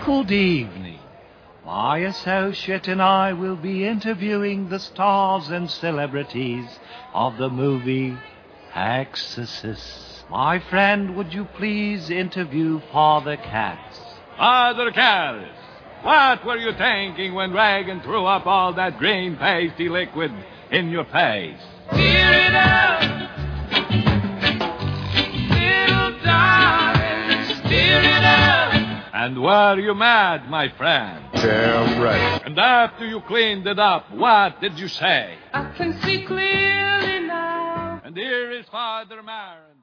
Good evening. My associate and I will be interviewing the stars and celebrities of the movie Exorcist. My friend, would you please interview Father Katz? Father Katz, what were you thinking when Reagan threw up all that green pasty liquid in your face? Tear it up, little darling, tear it up. And were you mad, my friend? Damn right. And after you cleaned it up, what did you say? I can see clearly now. And here is Father Marin.